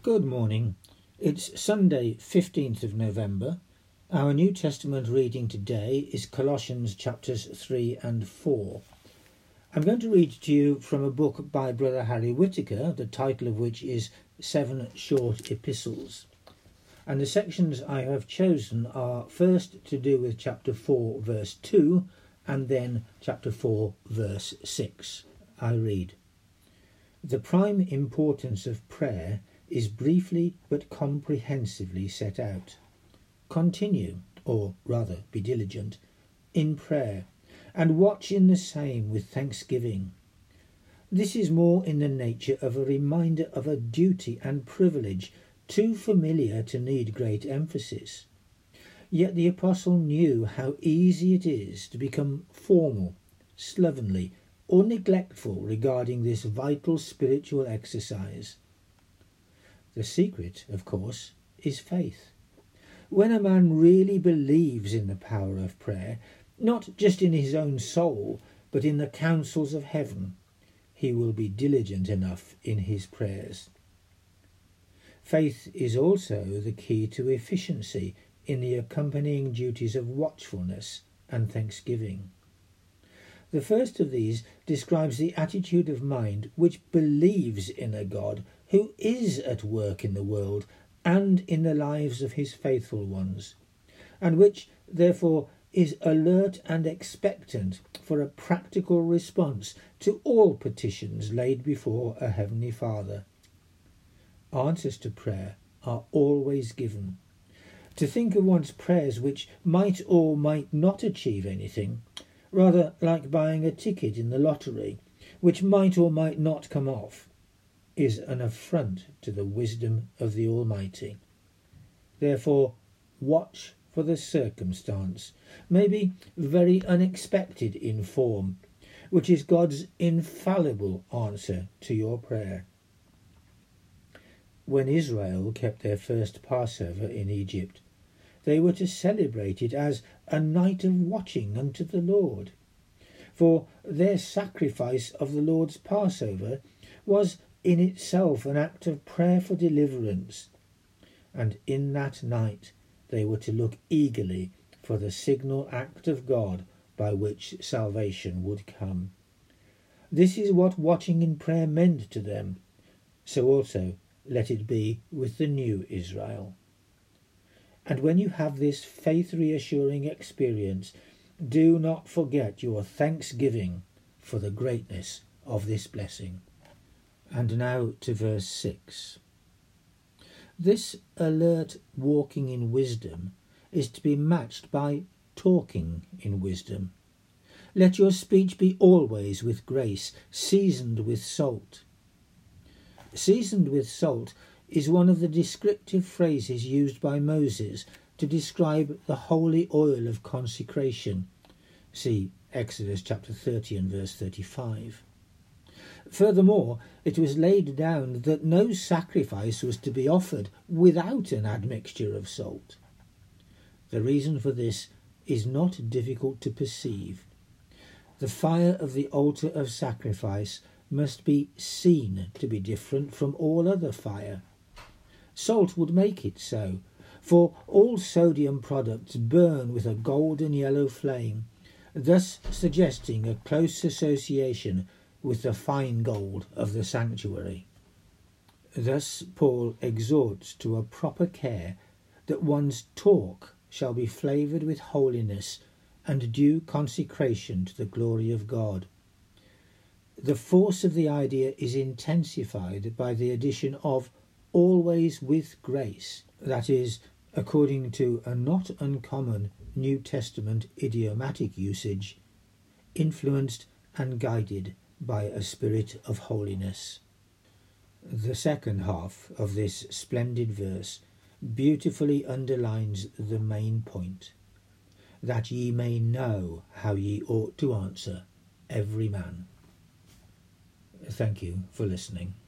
Good morning. It's Sunday, 15th of November. Our New Testament reading today is Colossians chapters 3 and 4. I'm going to read to you from a book by Brother Harry Whitaker, the title of which is 7 Short Epistles. And the sections I have chosen are first to do with chapter 4 verse 2 and then chapter 4 verse 6. I read, "The prime importance of prayer is briefly but comprehensively set out. Continue, or rather be diligent, in prayer, and watch in the same with thanksgiving. This is more in the nature of a reminder of a duty and privilege too familiar to need great emphasis. Yet the apostle knew how easy it is to become formal, slovenly, or neglectful regarding this vital spiritual exercise. The secret, of course, is faith. When a man really believes in the power of prayer, not just in his own soul, but in the counsels of heaven, he will be diligent enough in his prayers. Faith is also the key to efficiency in the accompanying duties of watchfulness and thanksgiving. The first of these describes the attitude of mind which believes in a God who is at work in the world and in the lives of his faithful ones, and which, therefore, is alert and expectant for a practical response to all petitions laid before a Heavenly Father. Answers to prayer are always given. To think of one's prayers which might or might not achieve anything, rather like buying a ticket in the lottery, which might or might not come off, is an affront to the wisdom of the Almighty. Therefore, watch for the circumstance, maybe very unexpected in form, which is God's infallible answer to your prayer. When Israel kept their first Passover in Egypt, they were to celebrate it as a night of watching unto the Lord. For their sacrifice of the Lord's Passover was in itself an act of prayer for deliverance, and in that night they were to look eagerly for the signal act of God by which salvation would come. This is what watching in prayer meant to them, so also let it be with the new Israel. And when you have this faith-reassuring experience, do not forget your thanksgiving for the greatness of this blessing." And now to verse 6. This alert walking in wisdom is to be matched by talking in wisdom. "Let your speech be always with grace, seasoned with salt." Seasoned with salt is one of the descriptive phrases used by Moses to describe the holy oil of consecration. See Exodus chapter 30 and verse 35. Furthermore, it was laid down that no sacrifice was to be offered without an admixture of salt. The reason for this is not difficult to perceive. The fire of the altar of sacrifice must be seen to be different from all other fire. Salt would make it so, for all sodium products burn with a golden yellow flame, thus suggesting a close association with the fine gold of the sanctuary. Thus Paul exhorts to a proper care that one's talk shall be flavoured with holiness and due consecration to the glory of God. The force of the idea is intensified by the addition of "always with grace," that is, according to a not uncommon New Testament idiomatic usage, influenced and guided by a spirit of holiness. The second half of this splendid verse beautifully underlines the main point, "that ye may know how ye ought to answer every man." Thank you for listening.